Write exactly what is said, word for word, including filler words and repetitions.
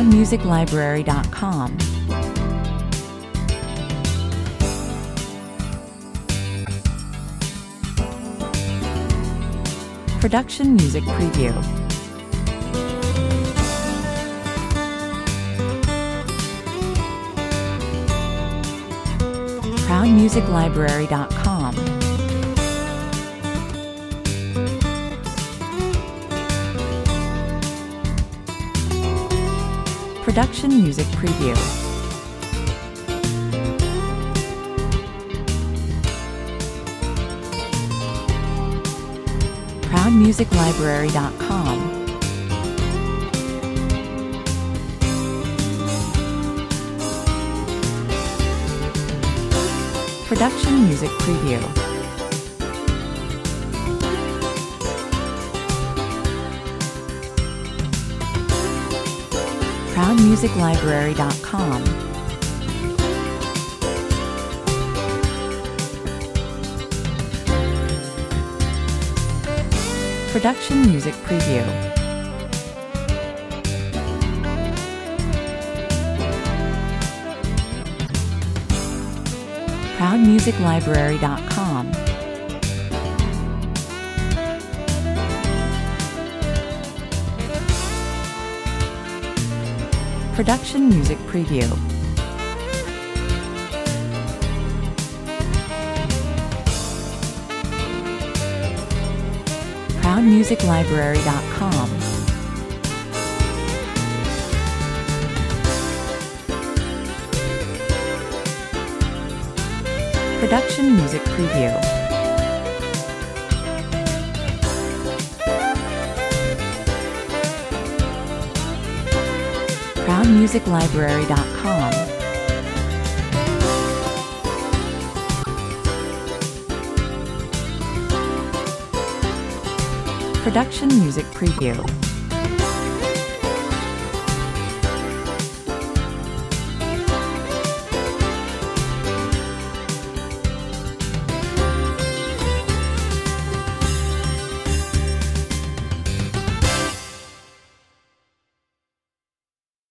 proud music library dot com. Production Music Preview. proud music library dot com. Production Music Preview. proud music library dot com. Production Music Preview. proud music library dot com. Production Music Preview. proud music library dot com. Production Music Preview. proud music library dot com. Production Music Preview. proud music library dot com. Production Music Preview.